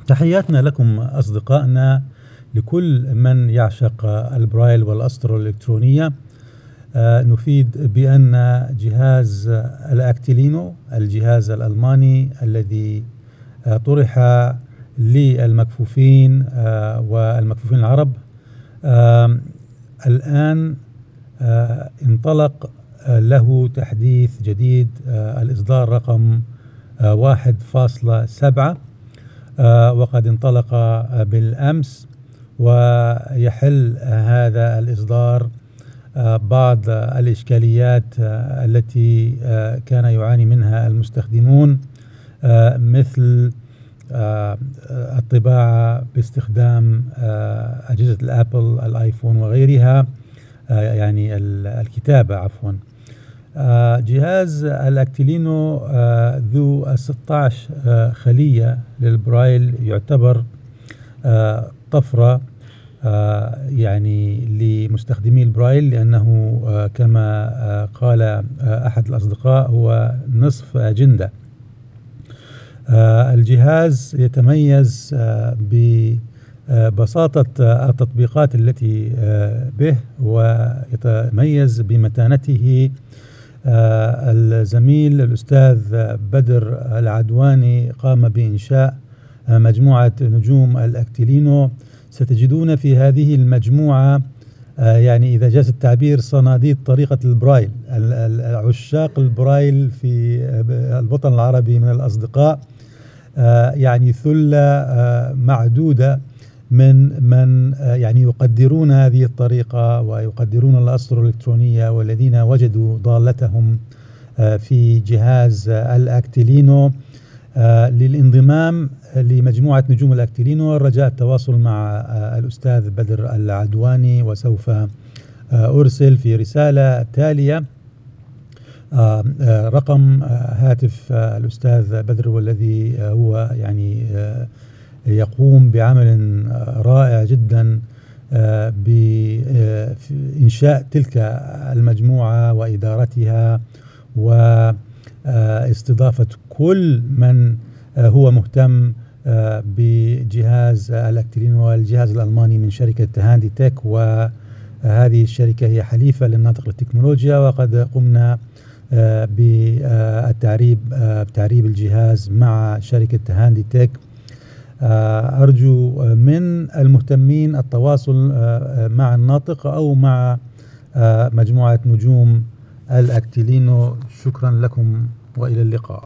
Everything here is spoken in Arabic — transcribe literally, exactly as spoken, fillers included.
تحياتنا لكم أصدقائنا، لكل من يعشق البرايل والأسطر الإلكترونية. آه، نفيد بأن جهاز الأكتيلينو، الجهاز الألماني الذي آه، طرح للمكفوفين آه، والمكفوفين العرب، آه، الآن آه، انطلق آه، له تحديث جديد، آه، الإصدار رقم آه، واحد فاصلة سبعة، آه، وقد انطلق آه، بالأمس، ويحل آه، هذا الإصدار آه، بعض آه، الإشكاليات آه، التي آه، كان يعاني منها المستخدمون، آه، مثل آه، الطباعة باستخدام آه، أجهزة الأبل، الآيفون وغيرها، آه، يعني الكتابة عفوا. آه، جهاز الأكتيلينو آه، ذو ستة عشر آه، خلية للبرايل يعتبر آه، طفرة آه، يعني لمستخدمي البرايل، لأنه آه، كما آه، قال آه، أحد الأصدقاء هو نصف أجندة. آه، الجهاز يتميز آه، ببساطة آه، التطبيقات التي آه، به، ويتميز بمتانته. آه، الزميل الأستاذ بدر العدواني قام بإنشاء آه، مجموعة نجوم الأكتيلينو. ستجدون في هذه المجموعة آه، يعني إذا جاز التعبير صناديد طريقة البرايل. عشاق البرايل في الوطن العربي من الأصدقاء آه، يعني ثلة آه، معدودة من من آه، يعني يقدرون هذه الطريقة ويقدرون الأسطر الإلكترونية، والذين وجدوا ضالتهم آه، في جهاز آه، الأكتيلينو. آه، للانضمام لمجموعة نجوم الأكتيلينو رجاء التواصل مع آه، الأستاذ بدر العدواني، وسوف آه، أرسل في رسالة تالية آه، آه، رقم آه، هاتف آه، الأستاذ بدر، والذي آه، هو يعني آه، يقوم بعمل آه، رائع جدا آه، بإنشاء تلك المجموعة وإدارتها، واستضافة كل من آه، هو مهتم آه، بجهاز الأكتيلينو والجهاز الألماني من شركة هاندي تك. وهذه الشركة هي حليفة للناطق للتكنولوجيا، وقد قمنا آه، بالتعريب آه، بتعريب الجهاز مع شركة هاندي تك. آه، أرجو من المهتمين التواصل آه، مع الناطق أو مع آه، مجموعة نجوم الأكتيلينو. شكرا لكم وإلى اللقاء.